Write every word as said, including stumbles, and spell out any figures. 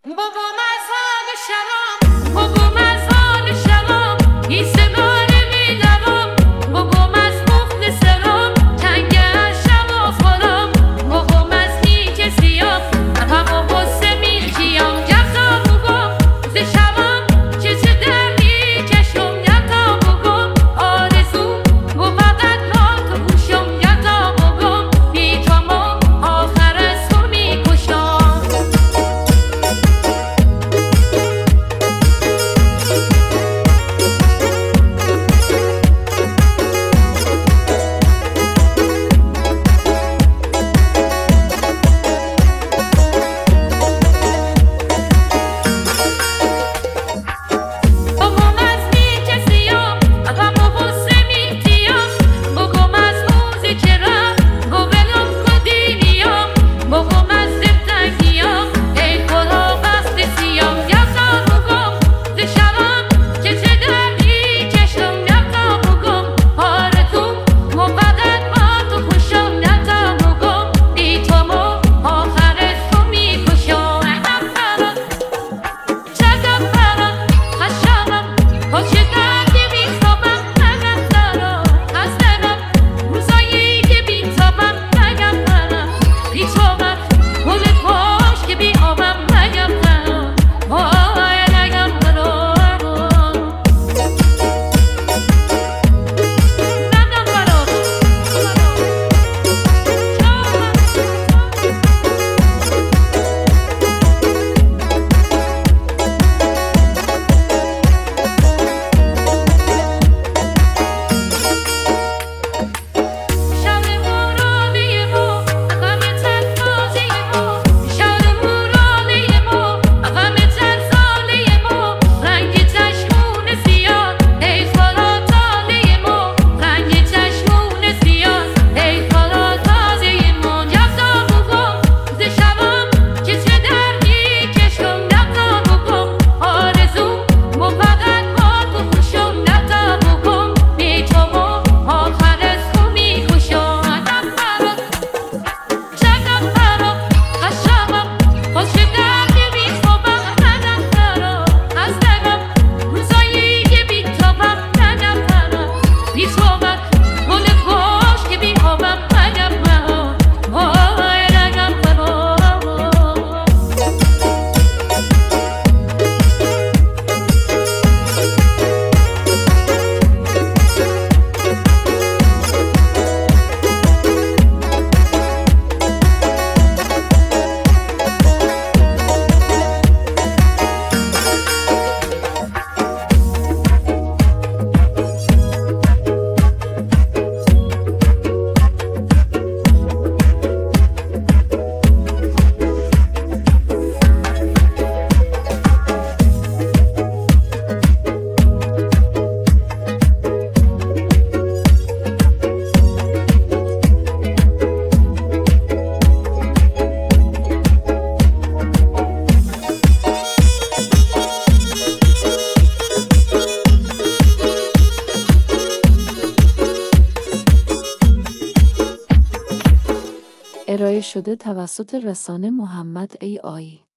بابا مزال شراب بابا مزال شراب این سنار میدارم بابا مز مخل سرام تنگ شب و خورم بابا مز نیک سیام همه بسه میلکیم جفتا بگم ز شبم چه چه دردی کشم یتا بگم آرزو و فقط را تو گوشم یتا بگم بی تو ما آخر از تو میکشم ارائه شده توسط رسانه محمد ای آی